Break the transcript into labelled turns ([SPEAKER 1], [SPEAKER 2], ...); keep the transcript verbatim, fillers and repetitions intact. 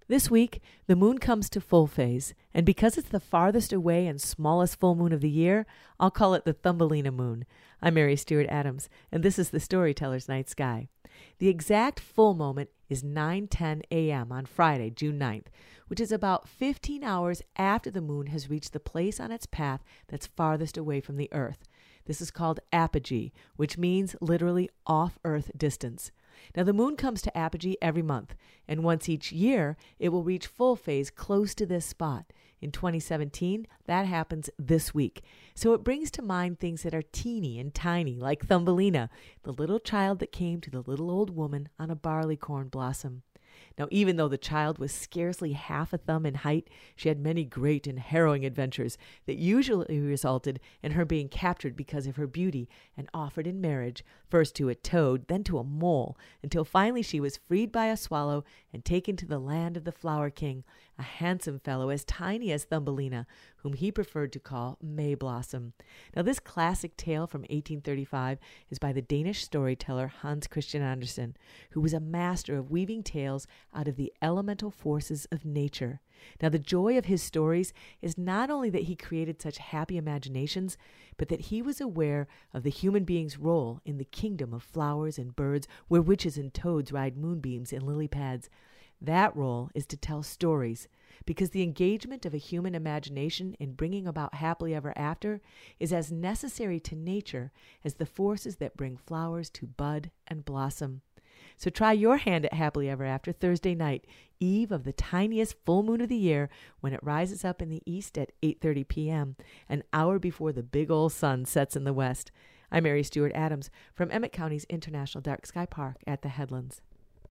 [SPEAKER 1] This week, the moon comes to full phase, and because it's the farthest away and smallest full moon of the year, I'll call it the Thumbelina moon. I'm Mary Stewart Adams, and this is the Storyteller's Night Sky. The exact full moment is nine ten a.m. on Friday, June ninth, which is about fifteen hours after the moon has reached the place on its path that's farthest away from the Earth. This is called apogee, which means literally off-Earth distance. Now, the moon comes to apogee every month, and once each year, it will reach full phase close to this spot. In twenty seventeen, that happens this week. So it brings to mind things that are teeny and tiny, like Thumbelina, the little child that came to the little old woman on a barleycorn blossom. Now, even though the child was scarcely half a thumb in height, she had many great and harrowing adventures that usually resulted in her being captured because of her beauty and offered in marriage, first to a toad, then to a mole, until finally she was freed by a swallow and taken to the land of the Flower King, a handsome fellow as tiny as Thumbelina, whom he preferred to call May Blossom. Now, this classic tale from eighteen thirty-five is by the Danish storyteller Hans Christian Andersen, who was a master of weaving tales out of the elemental forces of nature. Now, the joy of his stories is not only that he created such happy imaginations, but that he was aware of the human being's role in the kingdom of flowers and birds where witches and toads ride moonbeams in lily pads. That role is to tell stories, because the engagement of a human imagination in bringing about happily ever after is as necessary to nature as the forces that bring flowers to bud and blossom. So try your hand at happily ever after Thursday night, eve of the tiniest full moon of the year, when it rises up in the east at eight thirty p.m., an hour before the big old sun sets in the west. I'm Mary Stewart Adams from Emmett County's International Dark Sky Park at the Headlands.